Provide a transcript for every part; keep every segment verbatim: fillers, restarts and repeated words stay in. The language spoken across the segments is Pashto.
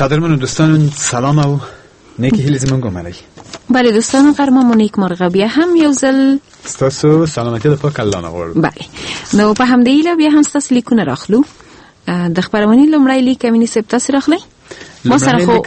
قدرمن دوستان سلام او نیکی هیلی زمونگو ملی. بله دوستان قرمم و نیک مرغا بیا هم یو زل ستاسو سلامتی د پاک الله نغواړو. بله نو په همدې ایله بیا هم ستاسو لیکونه راخلو. د خبرونې لومړی لیک امینی سپ تاسو راخلی. ما سره خو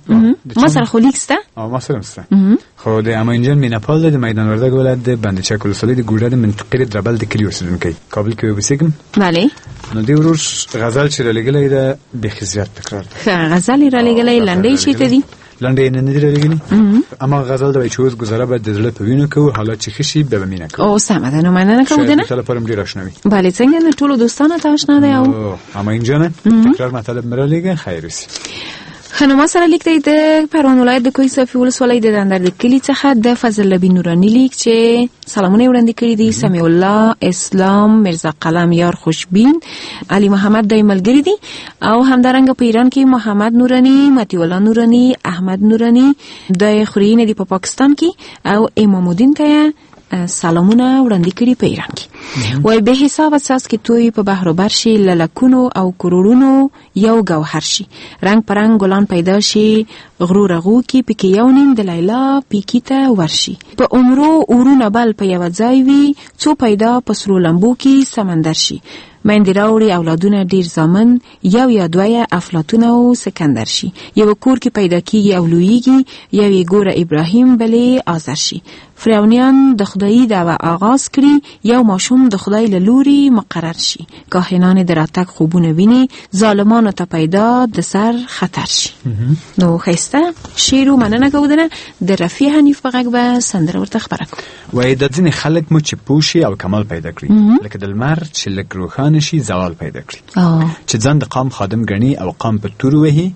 ما سره خو لیک سته او ما سره سته خو د امینجان میناپال د میدان وردګ ولایت د بندچک ولسوالۍ د ګوډه د منطقې د دربل د کلی اوسیدونکی کابل کې وبسګم. بله نو دی ورور غزل چې را لګلې ده به خزيات تکرار ده. غزل را لګلې لنډې شي ته دي لنډې نه نه لګلې اما غزل د چوز گزاره به د زړه په وینو کو حالات چې خشي به مینه کو او سم ده. نو مننه کوم ده نه ټول پرم ډیر آشنوي. بله څنګه نه ټول دوستانه ته آشنا ده او امینجان تکرار مطلب مره لګه خیر وسی. خنما سره لیک دی د پروان ولایت د کوی صفی ولسوالۍ د دندر د کلی څخه د فضل نبی نورانی لیک چې سلامونه وړاندې کړي دي. سمیع الله اسلام مرزا قلم یار خوشبین علی محمد دای ملګری دي او همدارنګه په ایران کې محمد نورانی متی الله نورانی احمد نورانی د خورینه دی په پا پاکستان کې او امام الدین ته سلامونه وړاندې کړي په ایران کې. وای به حساب اساس کې توی په بحر بر شي للکونو او کروڑونو یو گوهر شي رنگ پرنګ ګلان پیدا شي غرور غو کې پکې یو نیم د لیلا پکې ته ورشي په عمرو اورونه بل په یو ځای وي څو پیدا په سرو لمبو کې سمندر شي مندې راوړي اولادونه ډیر زامن یو یا دوه افلاطون او سکندر شي یو کور کې پیدا کیږي او لویږي یو یې ګوره ابراهیم بلې آذر شي فرعونیان د خدای دعوه آغاز کړي یو ماشوم د خدای له لوري مقرر شي کاهنان دراتک خوبونه ویني ظالمانو ته پیدا د سر خطر شي. نو خسته شیرو مننه کوودنه د رفیع حنیف په غږ به سندره ورته خبره کوم. وای د ځینې خلک مو چې پوشي او کمال پیدا کړي لکه د لمر چې لک روخانه شي زوال پیدا کړي چې ځان د قام خادم ګڼي او قام په تور وهي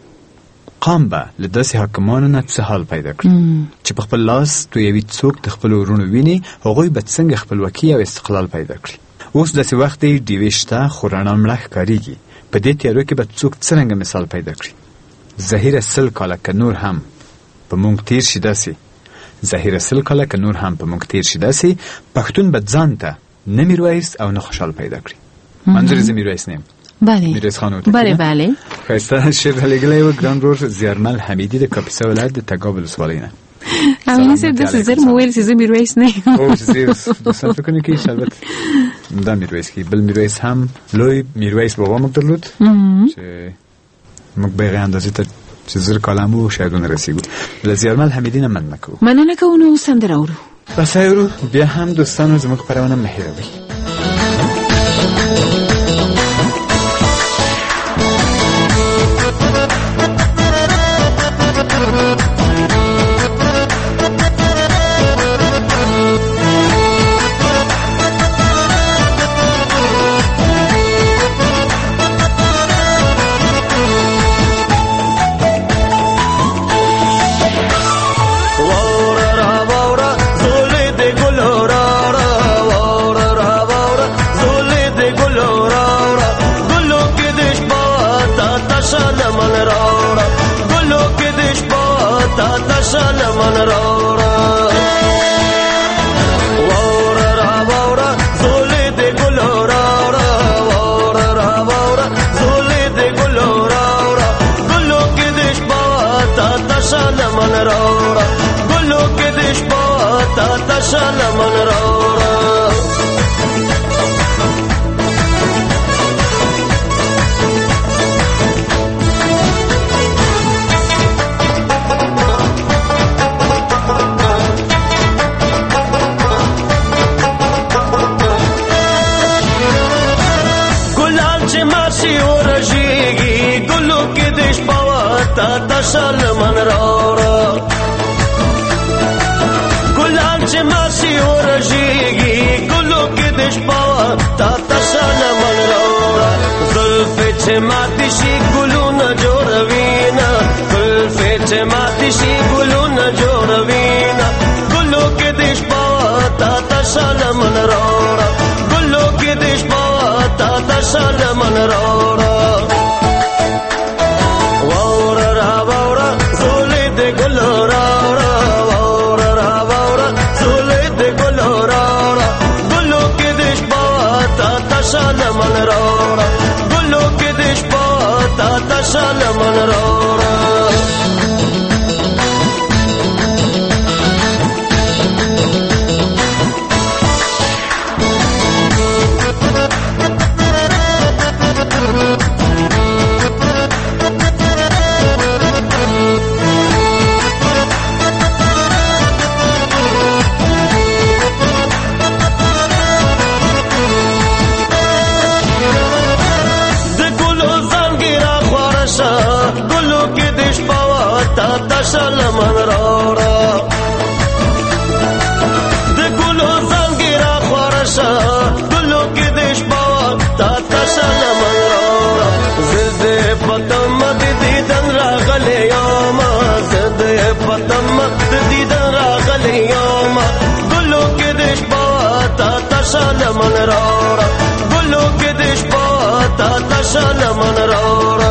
قام به له داسې حاکمانو نه څه حال پیدا کړي چې په خپل لاس تویوي څوک د خپل ورونو ویني هغوی به څنګه خپلواکي او استقلال پیدا کړي. اوس داسې وخت دی ډیوې شته خو رڼا مړه ښکارېږي په دې تیارو کې به څوک څرنګه مثال پیدا کړي. ظهیره سل کاله که نور هم په موږ تیر شي داسې ظهیره سل کاله که نور هم په موږ تیر شي داسې پښتون به ځان ته نه میرویس او نه خوشحال پیدا کړي. منظور زه میرویس نیم. بله میرویس خان وته بله بله خسته شیر لګلې و ګران رور زیارمل حمیدی د کاپیسا ولایت د تګاب ولسوالۍ نه. امینه سر د زر موبایل چې زه میرویس نه او چې د څه فکر نه کی شربت دا میرویس کی بل میرویس هم لوی میرویس بابا موږ درلود چې موږ به غاندازې ته چې زر کلامو شاید رسیدو لزیارمل حمیدی نه من نکو مننه کوو سندره اورو بس اورو بیا هم دوستانو زموږ خبرونه مهیروي. تشل من راوړه تشل من راوړه د ګلو زنګیرا خورشه ګلو کې د شپه تا تشل من راوړه زده پتم د دیدن راغلی یم زده پتم د دیدن راغلی یم ګلو کې د شپه تا تشل من راوړه ګلو کې د شپه تا تشل من راوړه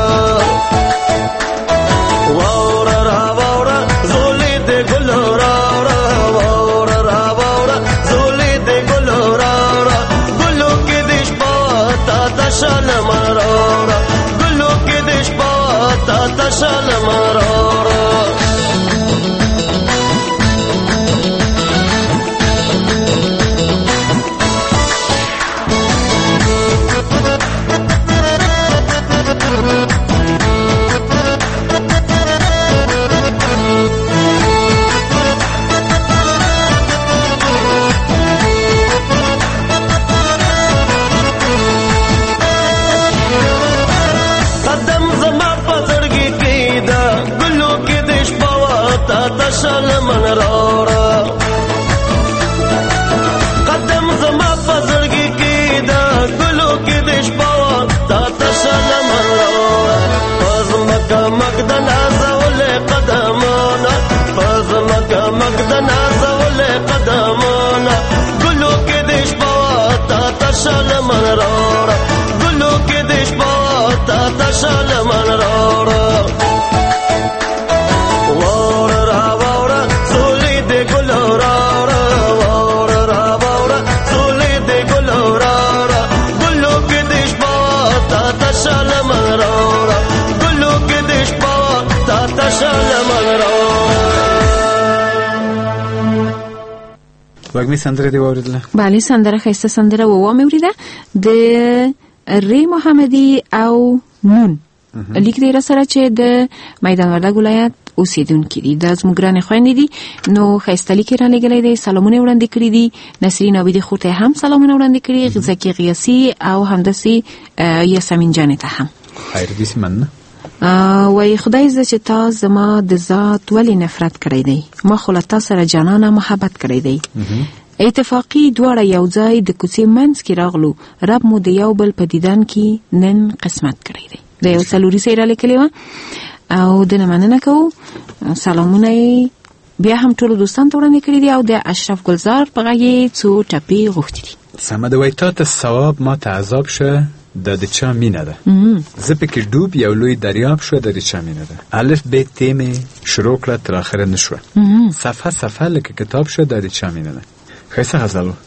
تشل من راوړه ګلو کې د شپه تا تشل من راوړه تشل من راوړه قدم زما په زړګي کې دا ګلو کې د شپه تا تشل من راوړه پزمکه مګد نازول قدمونه پزمکه مګد نازول قدمونه ګلو کې د شپه تا تشل من راوړه ګلو کې د شپه تا تشل من راوړه تشل من راوړه ګلو کې د شپه تا تشل من راوړه وګمي سندره دی اوریدله بله سندره خسته سندره و و مې اوریده د ری محمدي او نون لیک دی را سره چې د میدان وردګ ولایت اوسیدونکي دي د زموږ ګرانې خویندې دي نو ښایسته لیک یې رالیږلی دی سلامونه یې وړاندې کړي دي نسرین عابدي خور ته هم سلامونه وړاندې کړي غذکي غیاسي او همداسې یاسمین جانې ته هم خیر داسې مننه وایي خدای زه چې تا زما د ذات ولې نفرت کړی دی ما خو له تا سره جانانه محبت کړی دی اتفاقی دواړه یو ځای د کوڅې منځ کې راغلو رب مو د یو بل په دیدن کې نن قسمت کړی دی د یو څلوري سې رالیکلې وه او د نه مننه کوو سلامونه یې بیا هم ټولو دوستان ته وړاندې کړي دي او د اشرف ګلزار په غږ یې څو ټپې غوښتي دي سمه ده وایي تا ته ثواب ما ته عذاب شه دا د چا مینه ده زه پکې ډوب یو لوی دریاب شو دا د چا مینه ده الف ب ت مې شروع کړه تر اخره نه شوه صفحه صفحه لکه کتاب شو دا د چا مینه ده ښایسته غزل و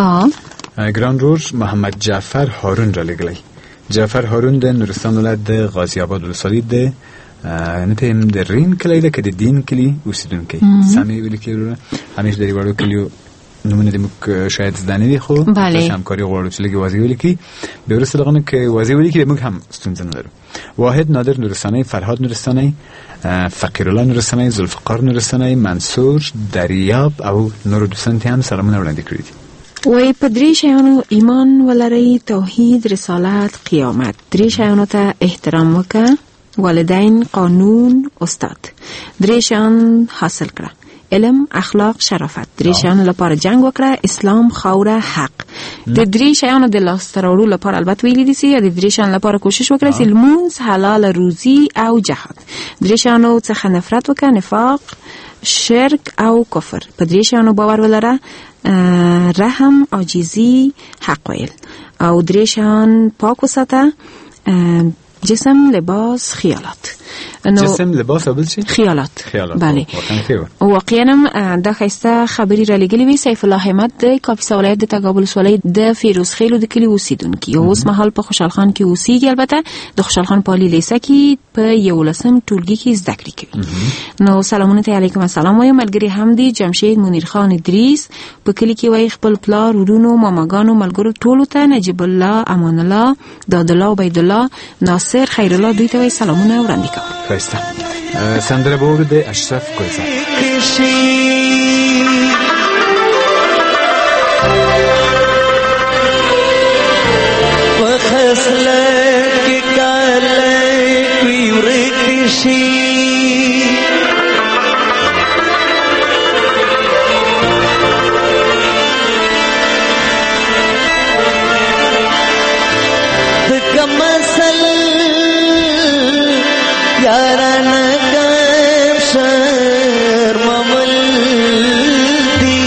ګران رور محمد جعفر هارون را لیږلی جعفر هارون د نورستان ولایت د غازی آباد ولسوالي د نه ته د رین کلی ده که د دین کلی اوسیدونکی سمې ولیکې وروره همیشه د دې وړو کلیو نمونه د موږ شاید زده نه دي خو داسې همکاري غواړو چې لږې واضح ولیکي بیا وروسته له هغه نه که واضح ولیکي بیا موږ هم ستونزه نه لرو واحد نادر نورستانی فرهاد نورستانی فقیرالله نورستانی ذوالفقار نورستانی منصور دریاب او نور دوستان ته هم سلامونه وړاندې کړي دي وای په درې شیانو ایمان ولرئ توحید رسالت قیامت درې شیانو ته احترام وکړه والدین قانون استاد درې شیان حاصل کړه علم اخلاق شرافت درې شیانو لپاره جنگ وکړه اسلام خاوره حق د درې شیانو د لاسته راوړلو لپاره البته ویلي دي چې د درې شیانو لپاره کوشش وکړه چې لمونځ حلال روزي او جهاد درې شیانو څخه نفرت وکړه نفاق شرک او کفر په درې شیانو باور ولره رحم عاجزی حق ویل او درې شیان پاک وساته جسم لباس خیالات جسم لباس او بل چی؟ خیالات. خیالات. بله. واقعا دا خسته خبری را لګلې وی سیف الله احمد د کاپیسا ولایت د تګابل ولایت د فیروز خیلو د کلی اوسیدونکي او اوس مهال په خوشحال خان کې اوسېږي. البته د خوشحال خان پالي لیسه کې په یولسم ټولګي کې زده کړې کوي. نو سلامونه ته علیکم السلام وایم. ملګری هم دی جمشید منیر خان ادریس په کلی کې وای خپل پلار ورونو ماماګانو ملګرو ټولو ته نجیب الله امان الله داد الله عبید الله ناصر خیر الله دوی ته وای سلامونه وړاندې کوم. خسته سندره به ورده اشرف کوزا وخسله کی کاله کوي ورکشي دکمسل یارانه کم شرممل دی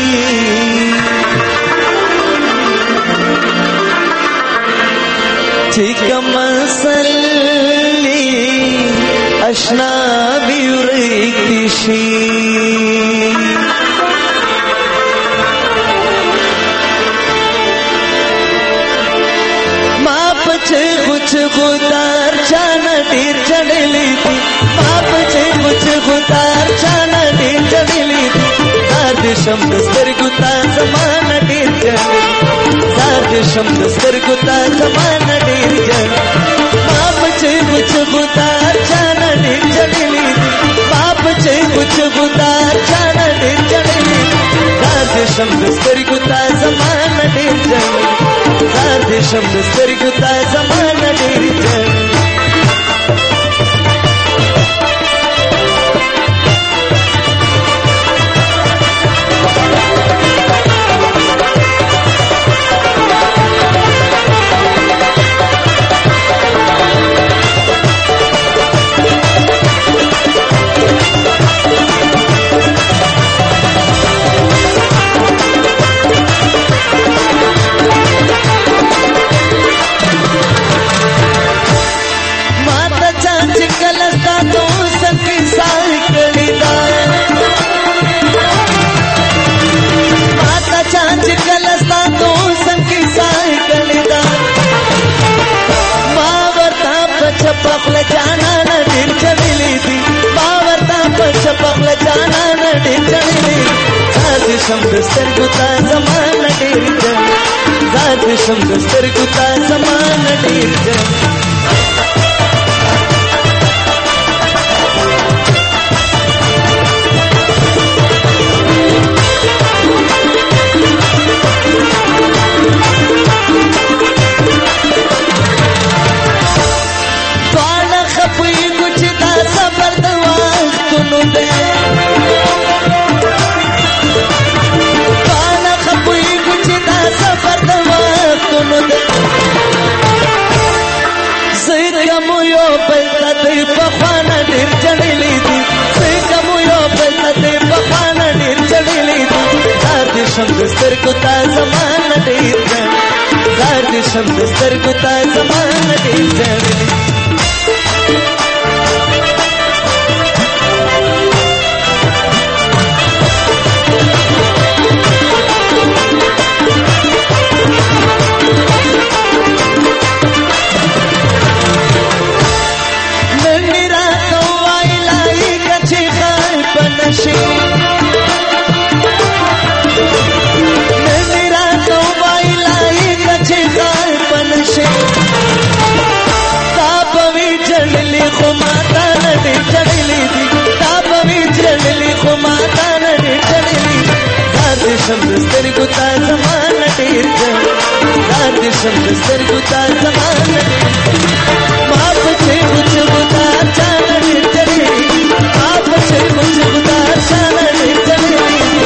چی کمسل اشنا بیورکشی ما پچه کچھ خودار چانا دیر چڑلی دی ما پچه کچھ خودار چانا دیر چڑلی دی زار دشم دستر گتا زمان دیر چڑلی زار دشم دستر گتا زمان دیر چڑلی ما پچه کچھ خودار چانا دیر چڑلی دی ما پچه کچھ خودار چانا دیر چڑلی دی زار دشم دستر گتا زمان دیر چڑلی زار دشم دستر گتا زمان دیر چڑلی दस्तर गुता जमान डेर जन जात शम दस्तर गुता जमान डेर जन पाना खपई कुछ दा सबर दवा सुनो दे सफर दवा सुनो दे सिकमो यो पलता दे पखाना डेर चढ़ली दी सिकमो यो पलता दे पखाना डेर चढ़ली दी जार दिशम दस्तर गुता जमान डेर जन जार दिशम दस्तर गुता जमान डेर चढ़ली दशम दस्तर गुता जमान डेर जन जार दशम दस्तर गुता जमान डेर माप छे कुछ गुता चान डेर चले माप छे कुछ गुता चान डेर चले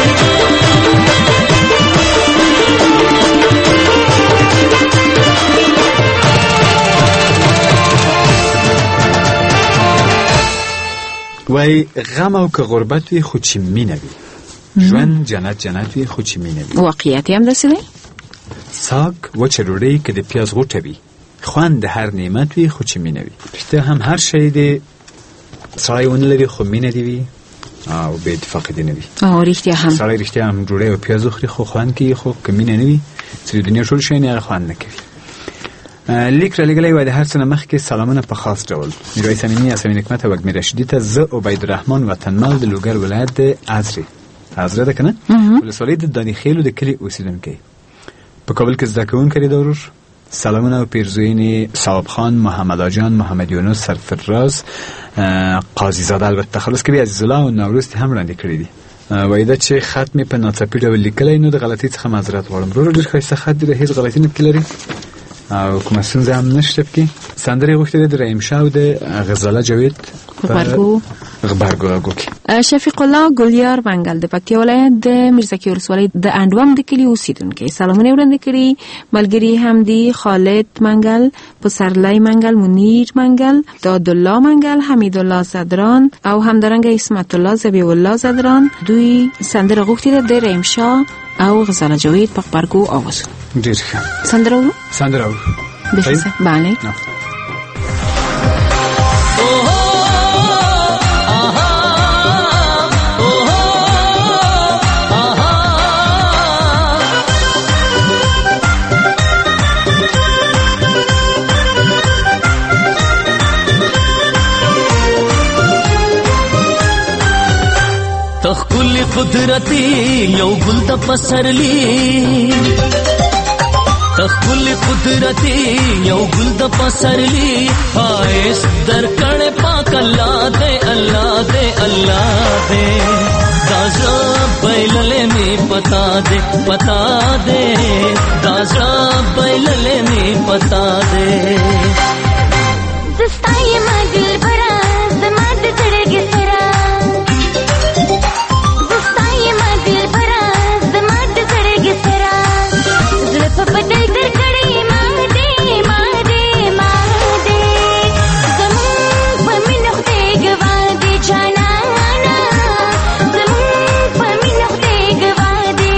وای غم او که غربت وی خود چی مینوی ژوند جنت جنت وی خو چې مینه وي. واقعیت هم داسې دی. ساک وچه ډوډۍ که د پیاز غوټه وي، خوند د هر نعمت وي خو چې مینه وي. رښتیا هم هر شی د سړی ونه لري خو مینه دی وي او بې اتفاقي دی نه وي. او رښتیا هم سړی رښتیا هم ډوډۍ او پیاز وخوري خو خوند کوي، خو که مینه نه وي چې د دنیا ټول شیان هغه خوند نه کوي. لیک را لګلی وای د هر څه نه مخکې سلامونه په خاص ډول میرویس امینی، اسماعیل حکمت او وږمې رشیدي ته زه عبیدالرحمن وطنمل د لوګر ولایت د ازرې ازرې ده که نه ولسوالۍ د دانیخیلو د کلي اوسېدونکی په کابل کې زده کوونکی دی. ورور سلامونه او پیرزوینې صاحب خان، محمد آجان، محمد یونس، سرفراز، قاضي زاده البته تخلص کوي، عزیز الله او نوروز هم وړاندې کړي دي. وایي دا چې خط مې په ناڅاپي ډول لیکلی نو د غلطۍ څخه معذرت غواړم. ورور ډېر ښایسته خط دی، هېڅ غلطي نه پکې لري او کومه ستونزه هم نشته پکې. سندرې غوښتې ده د رحیم شاه او د غزاله جاوید غبرګو غبرګو کې. شفیق الله ګلیار منګل د پکتیا ولایت د میرزکي ولسوالۍ د انډوم د کلي اوسېدونکی سلامونه وړاندې کړي. ملګري هم دي خالد منګل، پسرلی منګل، منیر منګل، دادالله منګل، حمید الله زدران او همدارنګه اسمت الله زبیح الله زدران. دوی سندره غوښتې ده د رحیم شاه او غزاله جاوید په غبرګو آواز. ډېر ښه سندره ورو سندره ورو بخیصه بله تخکل قدرتی یو گل د پسرلی، تخکل قدرتی یو گل د پسرلی، خواهش در کڑ پاک اللہ دے اللہ دے اللہ دے، دازا بیللے میں پتا دے پتا دے، دازا بیللے میں پتا دے. دستائی مدل برا زماد چڑگی سرا، بدل در کڑی ماں دے ماں دے ماں دے، زمون پمی نختے گوا دے جانانا، زمون پمی نختے گوا دے.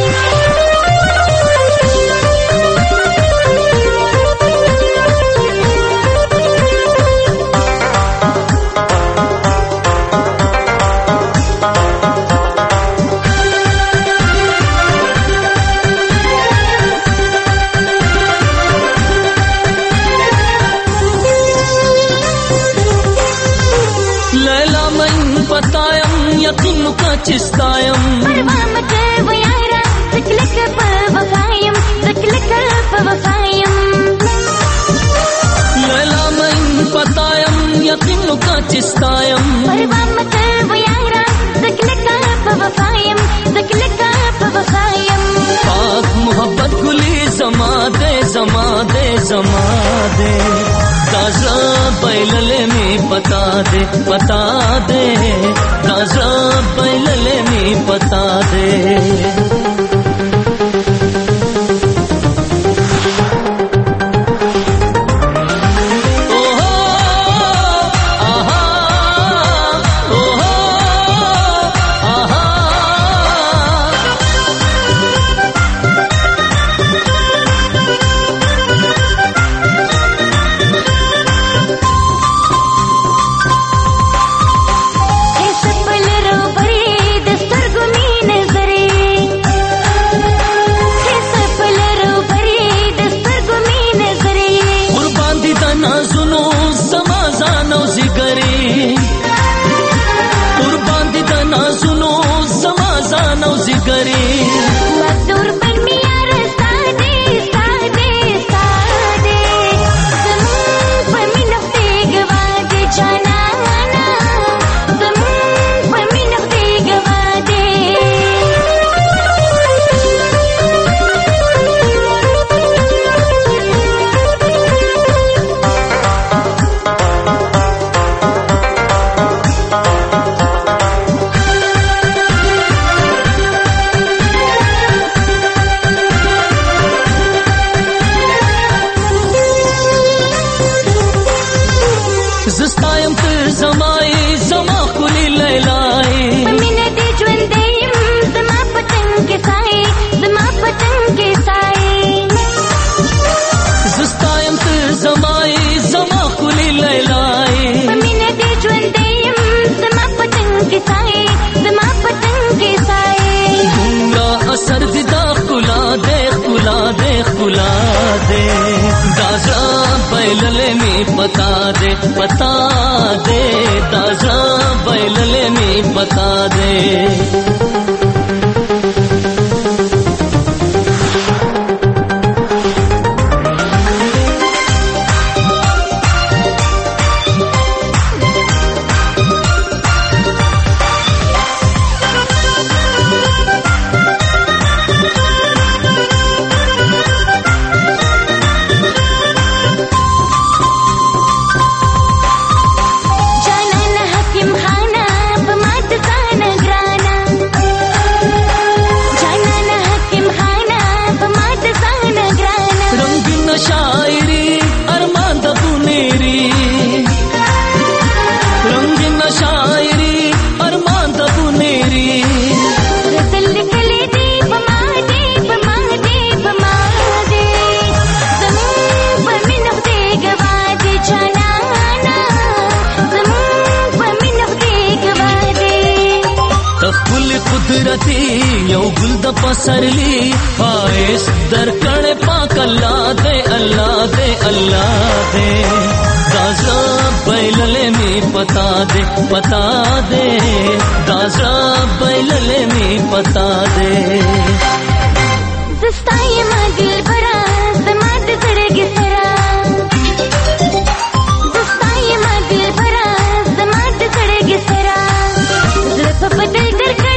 یقین کا چستایم پرمامت و یارا ذکلک پر وفایم ذکلک پر وفایم، لیلا من پتایم یقین کا چستایم پرمامت و یارا ذکلک پر وفایم ذکلک پر وفایم. پاک محبت گلی زما دے زما دے زما دے، دازا بیللے میں پتا دے پتا دے، دازا بیللے میں پتا دے. زمای زما خلی لیلای، مینه دې ژوند دې बैलले में बता दे बता दे दाजा बैलले में बता दे یو ګل د پسرلی پایس درکړې پاک الله دې الله دې الله دې دازا بیللې می پتا دې پتا دې دازا بیللې می پتا دې زستای ما دل برا زما د زړګي سره زستای ما دل برا زما د زړګي سره زړه په بدل درکړې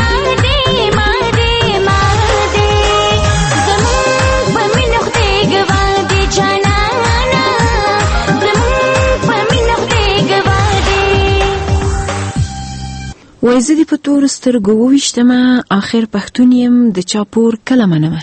وای زه دې په تور سترګو وویشتمه آخر پښتون یم د چاپور کله منمه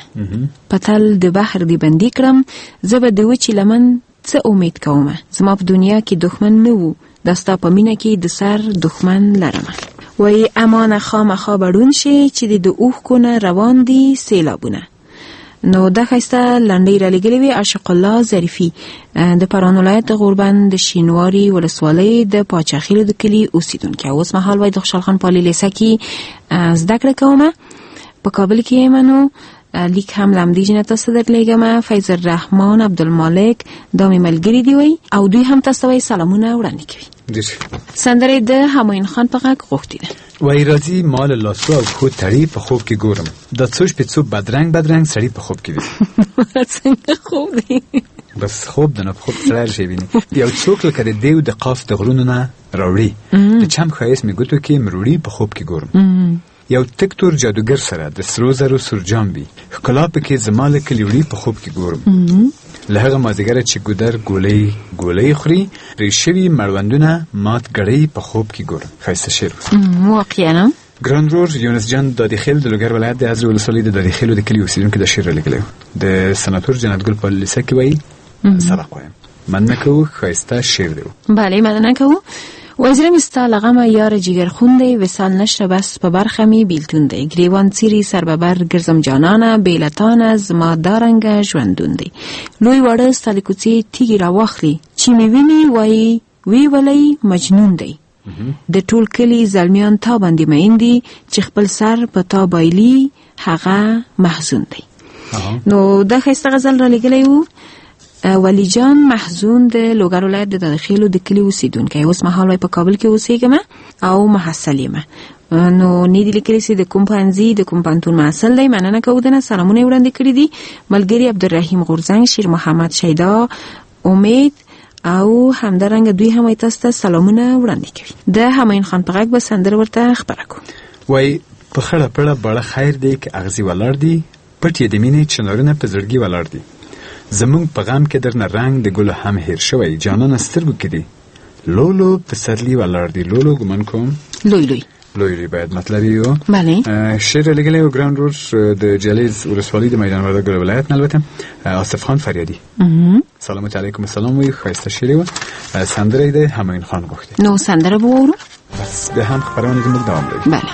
پتل د بحر دی بندي کړم زه به د وچې لمن څه امید کومه زما په دنیا کې دښمن نه وو دا ستا په مینه کې د سر دښمن لرمه وای امانه خامخا بړون شي چې د اوښکو نه روان دي سیلابونه نو دا ښایسته لنډۍ رالیږلې وې عاشق الله ظریفي د پروان ولایت د غوربند د شینواري ولسوالۍ د پاچاخیلو د کلي اوسیدونکې اوس مهال وای د خوشحال خان پالي لیسه کې زده کړه کومه په کابل کې یم نو لیک هم لمدی جنه تاسو درلېږم فیض الرحمن عبدالمالک دا مې ملګري دی وای او دوی هم تاسو وای سلامونه وړاندې کوي سندره د همایون خان په غږ غوښتي ده وای راځي مال لاسو او خو تړي په خوب کې ګورم د څوش په څو بدرنګ بدرنګ سړی په خوب کې وي څنګه خوب دی بس خوب د نه خوب سره شي ویني یو څوک لکه د دیو د قاف د غرونو نه راوړي د چم خایس می ګوتو کې مروړي په خوب کې ګورم یو تکتور جادوګر سره د سرو زرو سرجام وي خلا په کې زماله کلیوړي په خوب کې ګورم لهغه مازیګر چې ګودر ګولې ګولې خوري ریشوي مړوندونه مات غړې په خوب کې ګورم خاصه شعر واقعا ګرانرور یونس جان د داخل د لوګر ولایت د ازرو ولسوالۍ د داخلو د کلیو سیدونکو د شعر لیکلو د سناتور جنت ګل په لیسه کې وایي صدق وایم مننه کوو خاصه شعر دی بله مننه کوو وزرم استالغم یار جگر خونده وسال نشر بس په برخه می بیلتونده گریوان سیری سر ببر گرزم جانانه بیلتان از ما دارنگ ژوندونده لوی وړه ستالکوڅي تیګي راوخلی چې می ویني وای وی ولی مجنون دی د ټول کلی زلمیان تا باندې مېندي چې خپل سر په تا بایلی هغه محزون دی نو دا خسته غزل را لګلې وو ولی جان محزون د لوګر ولایت د داخلو د کلی اوسیدونکو اوس مهال په کابل کې اوسېږم او محصل یم نو نیدی لیکلی سي د کوم پنځي د کوم پنتون محصل دی مننه کوو دنه سلامونه وړاندې کړی دي ملګری عبدالرحیم غورزنګ شیر محمد شیدا امید او همدارنګ دوی هم تاسو ته سلامونه وړاندې کوي د همایون خان په غږ به سندره ورته خبره کوم وای په خړه پړه بڑا خیر دی کې اغزي ولر دی پټې د مینې چنارونه په زړګي ولر دی زمون په غام کې درنه رنگ د ګل هم هیر شوی جانان سترګو کې دی لولو په سرلی ولر دی لولو ګمن کوم لوی لوی لوی لوی باید مطلب یو بله شعر لګلې او ګراوند رول د جلیز ولسوالۍ د میدان وردګ ولایت نه البته آصف خان فریادی سلام علیکم السلام وی خسته شری و سندره ده همایون خان گفته نو سندره بورو بس به هم خبرونه زموږ دوام لري بله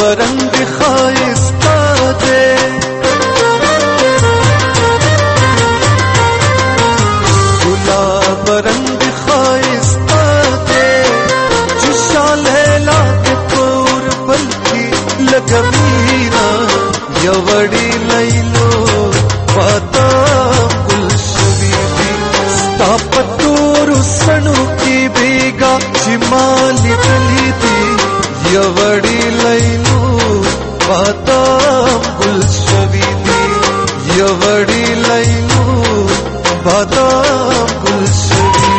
رنگ خایسته ده گلاب رنگ خایسته ده چشال هلات پور بلکی لگوینا یوڑی لیلو بادام گل شویدی ستا پتور سنو کی بیگا شمالی دلی دی یوڑی لیلو بادام گل شویدی یوڑی لیلو بادام گل شویدی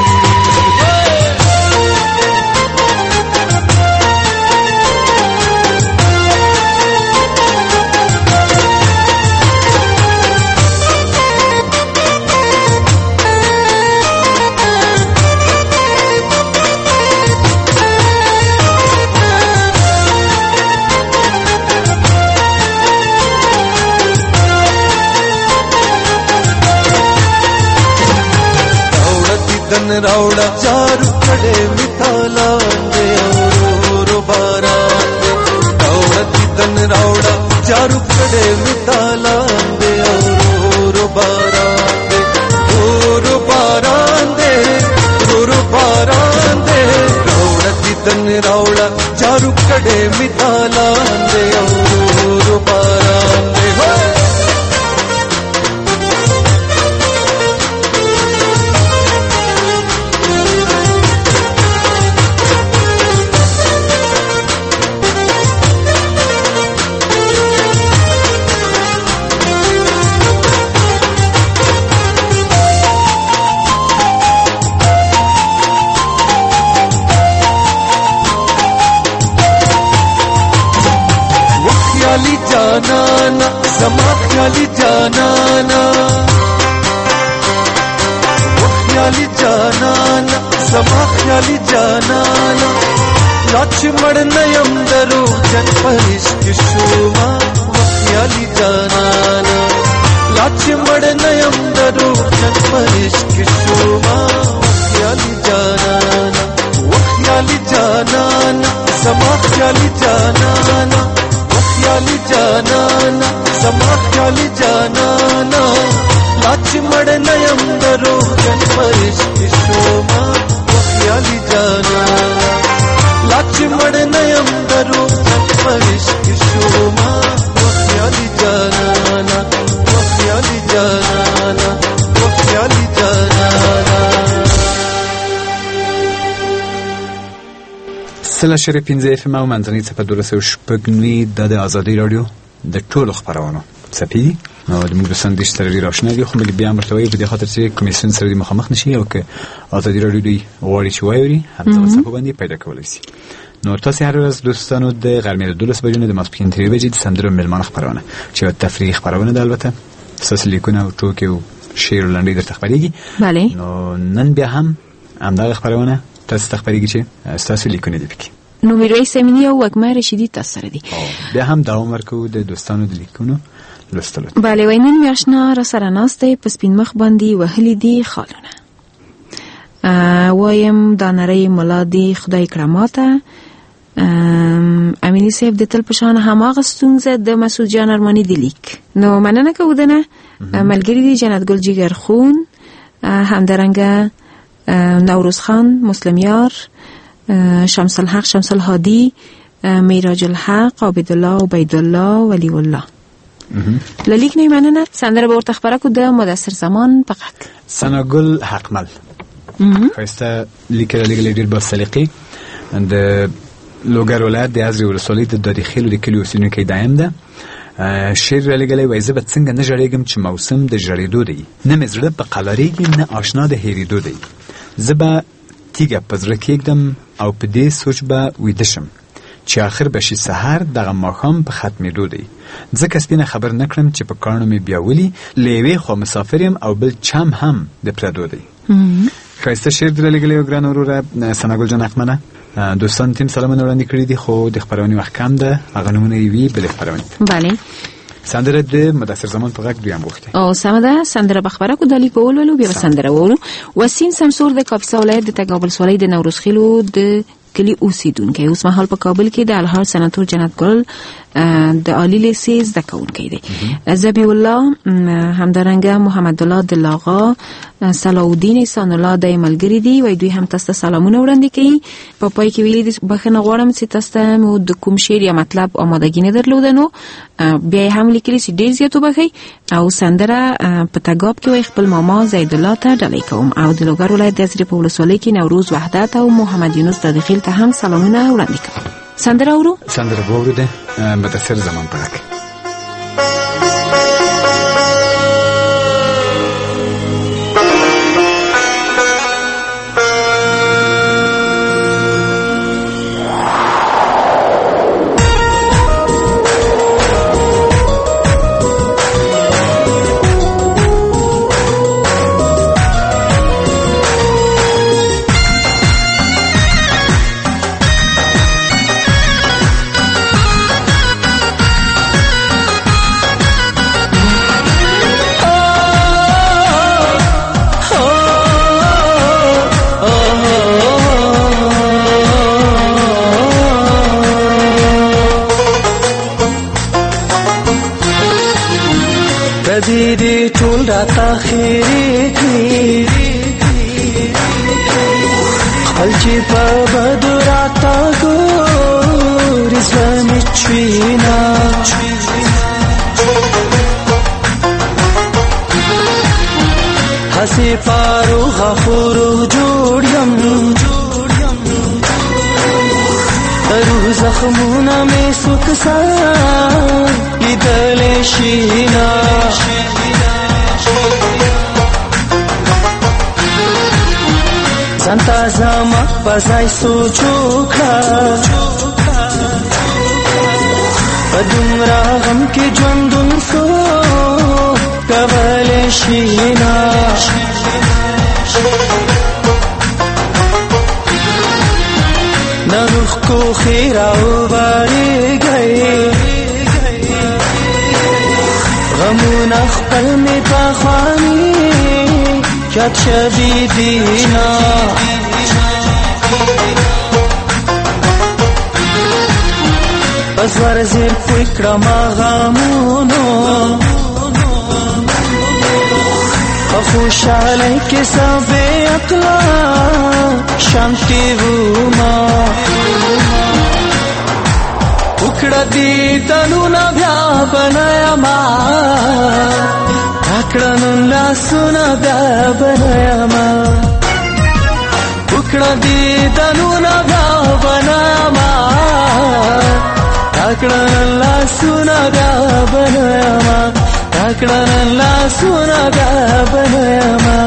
रावड़ा चारू खड़े मिठाला दे और बारात रावड़ा तितन रावड़ा चारू खड़े मिठाला दे और बारात और बारात दे और बारात दे रावड़ा तितन रावड़ा चारू खड़े मिठाला दे और बारात दे जानाना समा ख्याली जानाना ख्याली जानाना समा ख्याली जानाना लक्ष्मण नयम दरो जनपरिश किशोमा ख्याली जानाना लक्ष्मण नयम दरो जनपरिश किशोमा ख्याली जानाना ख्याली जानाना समा ख्याली जानाना ख्याली जानाना समा ख्याली जानाना लक्ष्मण नयम दरो जनपरिश किशोमा ख्याली जानाना लक्ष्मण नयम दरो जनपरिश किशोमा ख्याली जानाना ख्याली जानाना ख्याली जानाना سلا شری پینځه اف ام او منځنۍ څپه دولس او شپږ نوي د ازادي رادیو د ټولو خبرونو څپې نو د موږ سره د اشتراکي راشنه دي خو موږ بیا مرتوي په دې خاطر چې کمیسیون سره د مخامخ نشي او که ازادي رادیو دی واري چې وایي همدا څه باندې پیدا کولای شي نو تاسو هر ورځ دوستانو د غرمې د دولس بجې د ماسپښین ترې بجې د سندرو ملمان خبرونه چې تفریح خبرونه ده البته اساس لیکونه او ټوکې او شعر لنډۍ درته خبرېږي بله نو نن بیا هم همدا خبرونه تاسو تخبرېږي چې تاسو لیکونه دي پکې نو میرویس امینی او وګمه رشیدی تاسو سره دي بیا هم دوام ورکو د دوستانو د لیکونو لوستلو بله وینن میاشنا را سره ناسته په سپین مخ باندې وهلي دي خالونه وایم دا نری ملا دی خدای کراماته امینی صاحب د تل پشان هماغه ستونزه د مسعود جان ارمانی دی لیک نو مننه کودنه ملګری دی جنت گل جگر خون همدارنګه نوروز خان مسلمیار شمس الحق شمس الهادی میراج الحق عبد الله عبید الله ولی الله للیک نه مننه سندره به ورته خبره کو د مدثر زمان فقط سناگل حقمل خواسته لیکل لیکل ډیر با سلیقې د لوګر ولایت د ازری ولسوالۍ د داریخیل د کلیو سینې کې دایم ده شعر لیکلی وای زه به څنګه نه ژړېږم چې موسم د ژړېدو دی نه مې زړه په قلاریږي نه آشنا د هېرېدو دی زه به تیږه په زړه کېږدم او په دې سوچ به ویده شم چې آخر به شي سهار دغه ماښام په ختمېدو دی ځکه سپینه خبر نه کړم چې په کاڼو مې بیا ولي له یوې خوا مسافر یم او بل چم هم د پردو دی ښایسته شعر در لیکلی و ګران وروره ثناګل جان اخمنه دوستان تیم سلامونه وړاندې کړي دي خو د خپرونې وخت کم ده هغه نومونه یې وي بلې خپرونې بله سندره د مدثر زمان په غږ دویم غوښتې او سمه ده سندره به خبره کو د لیک په ولولو بیا به سندره وورو وسیم سمسور د کاپیسا ولایت د تګاب ولسوالۍ د نوروز خیلو د کلی اوسیدونکی. اوس مهال په کابل کې د الهار سناتور جنت ګل د عالی لیسې زده کوونکی دی. ذبیح الله همدارنګه محمد الله دلاغا صلاح الدین احسان الله د ملګری دی وای دوی هم تاسو سلامونه وړاندې کوي. په پای کې ویلي بخښنه غواړم چې تاسو مو د کوم شعر یا مطلب آمادګی نه درلودنو بیا هم لیکلی چې ډیر زیاتو بخښي او سندره په تګاب کې وای خپل ماما زید الله ته ډالۍ کوم او د لوګر ولایت د ازری په ولسوالۍ کې نوروز وحدت او محمد یونس د دخیل ته هم سلامونه وړاندې کوم. سندره اورو سندره وورو ده مدثر زمان پاک. دې ټول راته خیرې کړي خپل چې په بدو راته ګورې زړه مې چوينه هسې فاروغه خورو جوړ یم د روح زخمونه مې سوکسان لیدلی شي نه ځان ته زما په ځای سوچ وکړه په دومره غم کې ژوندون څو کولی شي نه د روح کوښې راوبارېږئ غمونه خپل مې پخواني یاد شوي دینه په زور زیر پوی کړم غمونو په خوشحالۍ کې سم بې عقله شانتي وما وکړه دیدنونه بیا بنیما راکړه نن لاسونه بیا بنیما وکړه دیدنونه بیا بنیما راکړه نن لاسونه بیا بنیما راکړه نن لاسونه بیا بنیما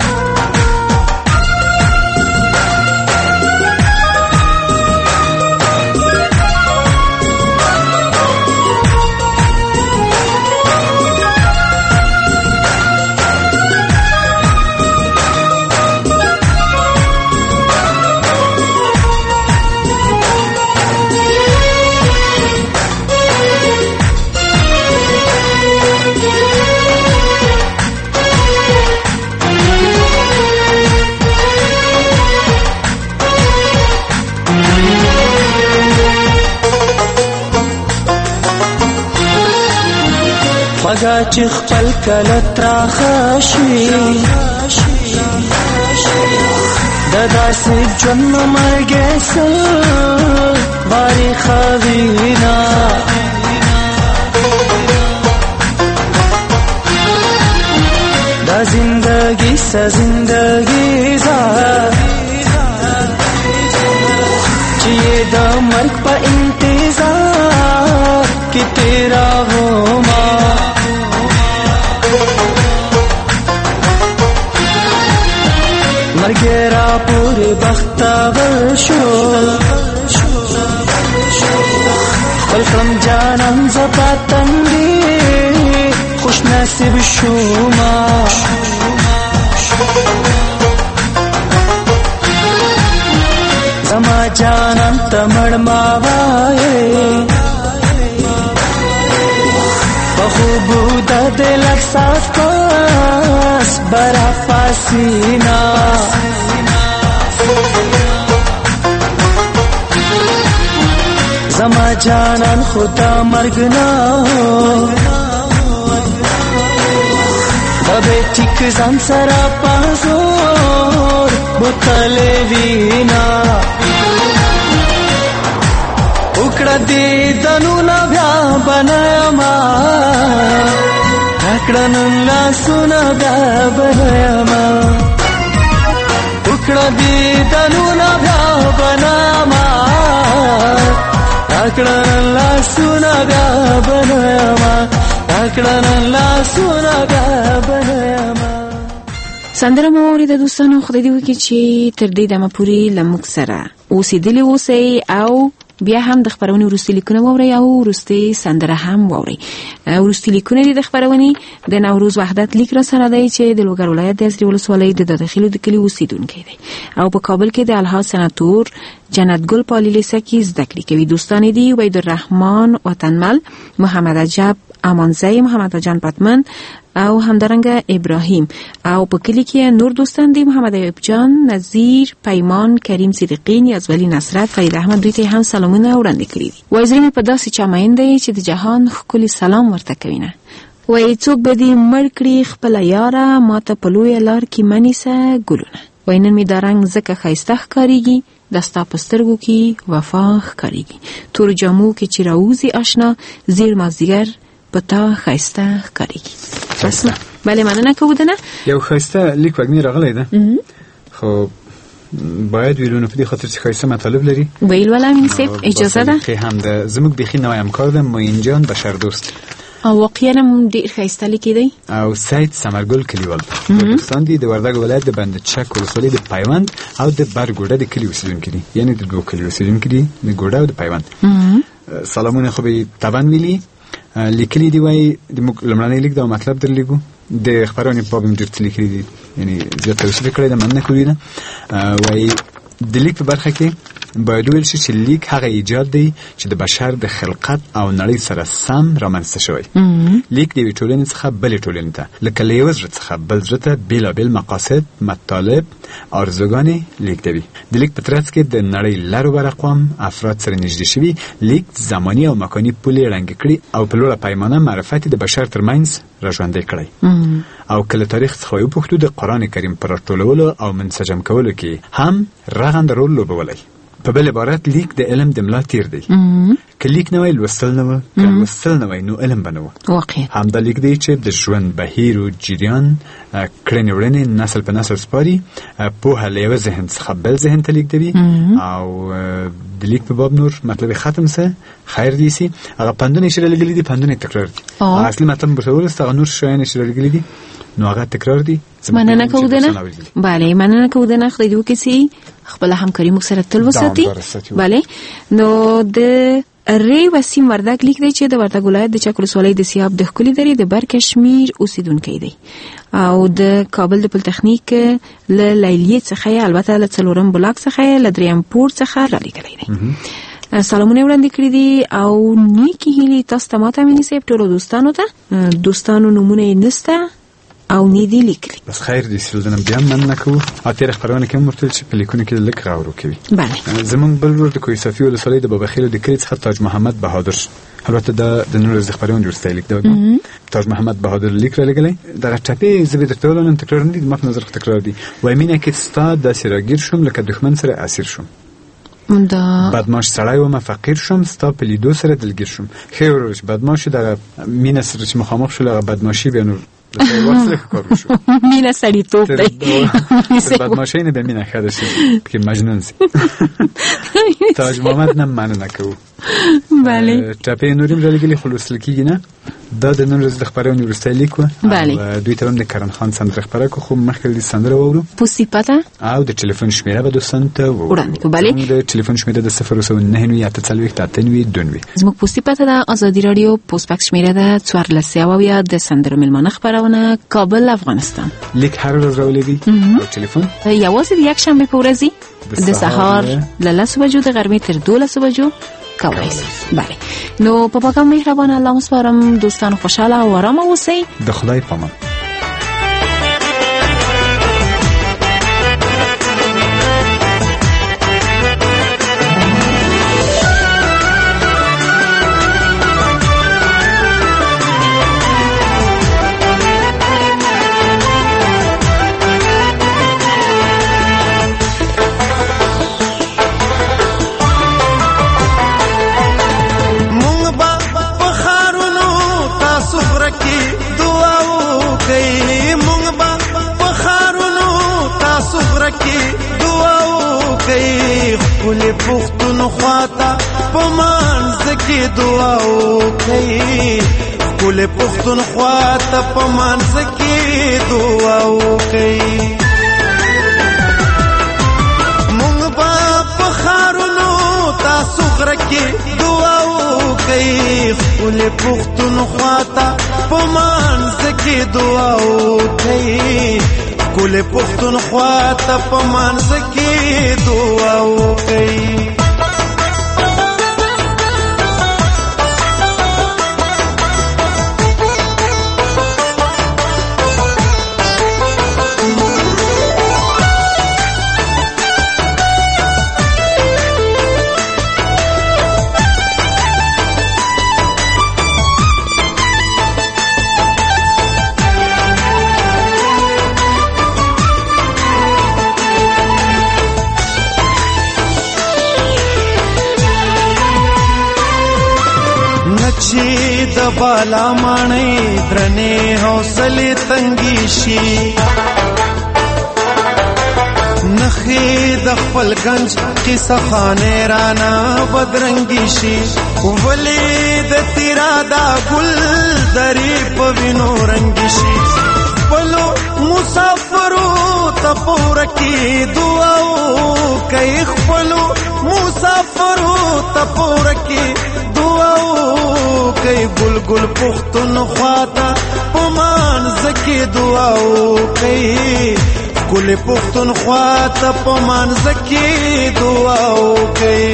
خوږه چې خپل کله تراخه شي د داسې ژوند نه مرګې سل وارې خوینه دا زندگی سه زندگی زه چې د مرګ په انتظار کې تیرا وما مرګرا پورې بختور شو خپل کم جانم زپاتم دی خوش نصیب شوما زما جانم تمړ ما وای په خوبو د دل احساس پاس برا فاسینا زما جانان خدا مرگنا بابه ټیک ځان سره پازور بوتلې وینا وکړه دې دنونه بیا بنما کړه نن لا سونه بیا بنما وکړه دې دنونه بیا بنما کړه نن لا سونه بیا بنما کړه نن لا سونه بیا بنما. سندره مو اورېده دوستانو، خدای دې وکړي چې تر دې دمه پورې له موږ سره اوسېدلي اوسئ او بیا هم د خپرونې وروستي لیکونه واورئ او وروستي سندره هم واورئ. وروستي لیکونه دي د خپرونې د نوروز وحدت لیک را سره دی چې د لوګر ولایت د ازرې ولسوالۍ د داخلو د کلي اوسېدونکی دی او په کابل کې د الها سناتور جنت ګل په عالی لیسه کې زده کړې کوي. دوستان دي عبیدالرحمن وطنمل، محمد عجب امانزی، محمد جان پتمن او همدارنګه ابراهیم او په کلی کې نور دوستان دي محمد ایوب جان، نذیر، پیمان، کریم صدیقی، نیازولی نصرت، فرید احمد، دوی ته هم سلامونه وړاندې کړي دي. وایي زړه په داسې چا مین دی چې د جهان ښکلی سلام ورته کوي نه. وایي څوک به دې مړ کړي خپله یاره ما ته په لویه لار کې منیسه ګلونه. وایي نن مې دا رنګ ځکه ښایسته ښکارېږي د ستا په سترګو کې وفا ښکارېږي. تورو جامو کې چې راوځي اشنا زیر مازدیګر پتا خایسته ښکارېږي. بس نه بله مننه کوو دنه یو خایسته لیک وږمې راغلی ده خو باید ویلو نه په دې خاطر چې خایسته مطالب لري ویل ولا امین صاحب اجازه ده که هم د زموږ بیخي نوی همکار ده معین جان بشردوست او واقعا هم ډېر ښایسته لیکي دی او سید ثمرګل کلیوال دوستان دي د وردګ ولایت د بند چک ولسوالۍ د پیوند او د برګوډه د کلي اوسېدونکي دي، یعنې د دوه کلي اوسېدونکي دي د ګوډه او د پیوند. سلامونه خو به طبعا ویلي لیکلي دی. وایي د موږ لومړنی لیک دا مطلب در لیکو د خپرونې په باب هم ډېر څه لیکلي دي، یعنې زیات توصیف کړی ده، مننه کوي ده. وایي د لیک په برخه کې باید ویل شي چې لیک هغه ایجاد دی چې د بشر د خلقت او نړۍ سره سم رامنځته شوی. لیک د یوې ټولنې څخه بلې ټولنې ته لکه له یوه زړه څخه بل زړه ته بېلابېل مقاصد، مطالب، آرزوګانې لیږدوي. د لیک په ترڅ کې د نړۍ لر و بر اقوام افراد سره نږدې شوي. لیک زماني او مکاني پولې ړنګې کړي او په لوړه پیمانه معرفت د بشر ترمنځ راژوندی کړی او که له تاریخ څخه وپوښتو د قرآن کریم په راټولولو او منسجم کولو کې هم رغنده رول لوبولی. په بل عبارت لیک د علم د ملا تیر دی. که لیک نه وای لوستل نه و، که لوستل نه وای نو علم به نه و. واقعا همدا لیک دی چې د ژوند بهیر او جریان کړنې وړنې نسل په نسل سپاري، پوهه له یوه ذهن څخه بل ذهن ته لیږدوي او د لیک په باب نور مطلب ختم سه خیر دی سي. هغه پندونه چې لګلې دي پندونه تکرار دي. اصلي مطلب به ورسته هغه نور شیان چې لګلې دي نو هغه تکرار دي. مننه کوو دنه بله مننه کوو دنه خدای دې وکړي خپل همکاري موږ سره تل وساتي. بله نو د ری وسیم وردګ لیک دی چې د وردګ ولایت د چک ولسوالۍ د سیاب د ښکلي درې د بر کشمیر اوسېدونکی دی او د کابل د پولتخنیک له لیلیې څخه یې البته له څلورم بلاک څخه یې له دریم پوړ څخه رالیږلی دی. سلامونه وړاندې کړي دي او نیکې هیلې تاسو ته ماته امیني صاحب ټولو دوستانو ته. دوستانو نومونه یې نسته او نیدی لیکلی. بس خیر دی سیلدنم بیا مننه کوو او تېره خپرونه کې هم ورته چې په لیکونو کې لږ راورو کوي. بله زموږ بل ورور د کوهي صافي ولسوالۍ د باباخیلو د کلي څخه تاج محمد بهادر، البته دا د نن ورځې د خپرونې وروستی لیک دی. تاج محمد بهادر لیک رالیږلی. دغه ټپې زه به درته ولایم تکرار نه دي، زما په نظر خو تکرار دي. وایي مینه کې ستا داسې راګیر شوم لکه دښمن سره اسیر شوم، دا بدماش سړی ومه فقیر شوم ستا په لیدو سره دلګیر شوم. ښه ورور چې بدماش دغه مینه سره چې مخامخ شول هغه بدماشي بیا نور مینه سړیتوب دی. بدماشي نه به مینه ښه ده چې مجنون سي. تاج محمد نه مننه کوو. بله ټپې نور هم رالیږلي خو لوستل کېږي نه. دا د نن ورځې د خپرونې وروستی لیک و. دوی ته هم د کرن خان سندره خپره کړو خو مخکې د سندره واورو پوسي پته او د ټلیفون شمېره به دوستانو ته وړاندې کړو. بله د ټلیفون شمېره د صفر اوسه نهه نوي اته څلوېښت اته نوي دوه نوي. زموږ پوسي پته ده ازادي راډیو پوسټ باکس شمېره ده څوارلس سوه اویا د سندرو مېلمانه خپرونه کابل افغانستان. لیک هر ورځ راولېږي او ټلیفون یوازې د یکشنبې په ورځې د سهار له لسو بجو د غرمې تر دولسو بجو کولای شي. بله نو په پاک مهربان الله مسپارم دوستان خوشاله او آرام اوسئ. د خدای پامان. کې دعا وکړئ خپل پښتونخوا ته په منځ کې دعا وکړئ خپل پښتونخوا ته په منځ کې دعا وکړئ مونږ به په ښارونو تاسو غره کې دعا وکړئ خپل پښتونخوا ته په منځ کې دعا وکړئ خپل پښتونخوا ته په منځ کې دعا وکړئ چې د بالا ماڼۍ درنې حوصلې تنګې شي نخې د خپل گنج قصه خانې رانا بدرنګې شي ولې د تیرا دا ګل درې په وینو رنګې شي خپلو مسافرو ته پوره کې دعا وکړئ خپلو مسافرو ته پوره کې دعا وکړئ ګل ګل پښتونخوا ته په منځ کې دعا وکړئ ګل پښتونخوا ته په منځ کې دعا وکړئ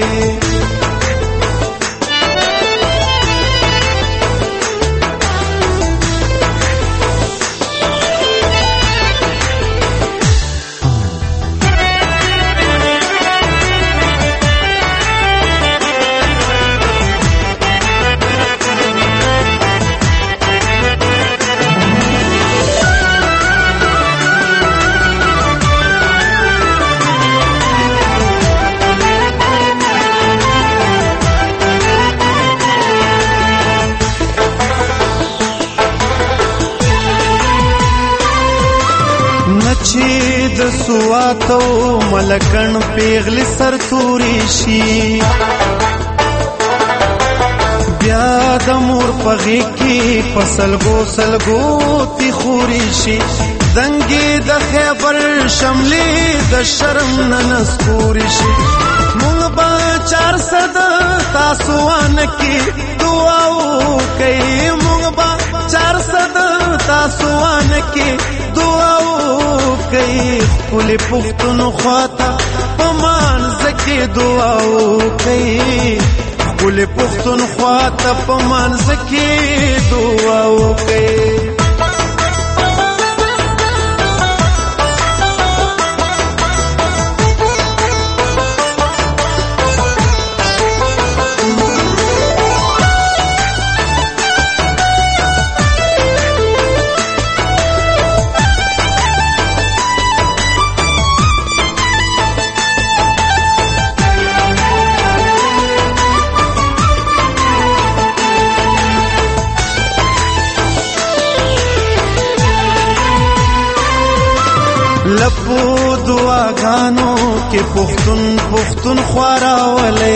چې د سواتو ملکن پیغلی سر توري شي بیا د مور پغې کې پسلګو سلګو تی خوري شي دنګي د خیبر شملې د شرم نن سپوري شي مونږ به چار صد تاسو ان کې دعا وکړئ مونږ به چار صد تاسو ان کې دعا وکړئ خپل پښتونخوا ته په منځ کې دعا وکړئ خپل پښتونخوا ته په منځ کې دعا وکړئ لپو دعاګانو کې پښتون پښتون خوارا ولې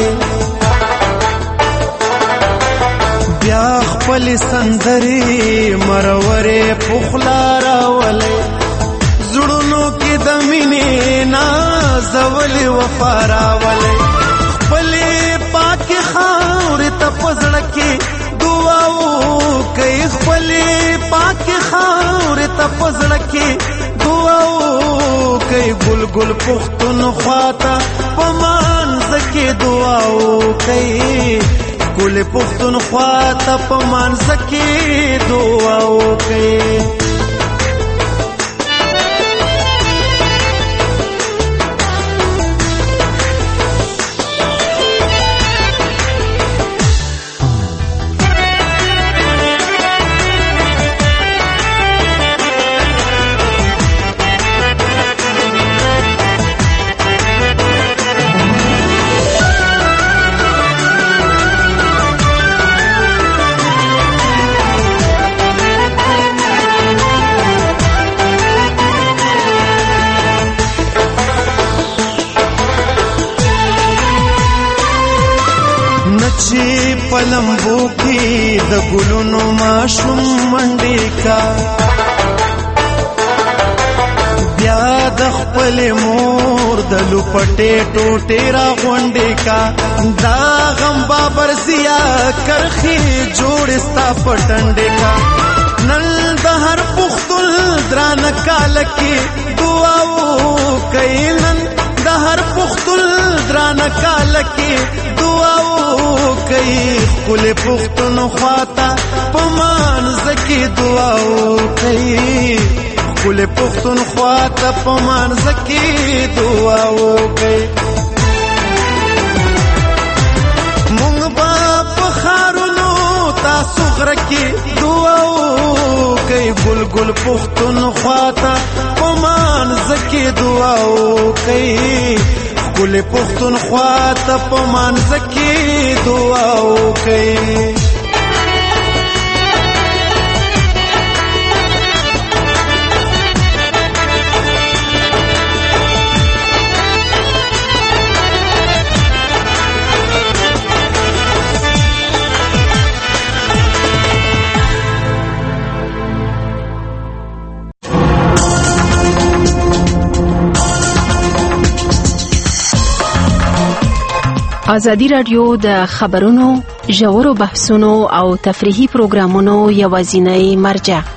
بیا خپل سندري مرورې پخلارا ولې زړونو کې د مینې نازولې وفارا ولې خپل پاک خاورې ته پزړه کې دعا وکړئ خپل پاک خاورې ته پزړه کې دعا وکړئ ګل ګل پښتونخوا ته په منځ کې دعا وکړئ ګل پښتونخوا ته په منځ کې دعا وکړئ نچی پلمبو کی د ګلونو ماشوم منډې کا بیا د خپل مور د لوپټې ټوټې را غونډې کا دا غم بابر سیا کرخي جوړ ستا پټنډې کا نن د هر پختل دران کال کې دعاو کوي نن د هر پختل دران کال کې دعاو کوي خپل پختون خواته پمان زکی دعاو کوي خپل پختون خواته پمان زکی دعاو کوي مونږ با په خارونو تاسو غره کې دعاو کوي ګل ګل پختون خواته پمان زکی دعاو کوي ګل پختون خواته پمان زکی دعاو کوي ازادي راډیو د خبرونو ژورو بحثونو او تفریحي پروګرامونو یوازینی مرجع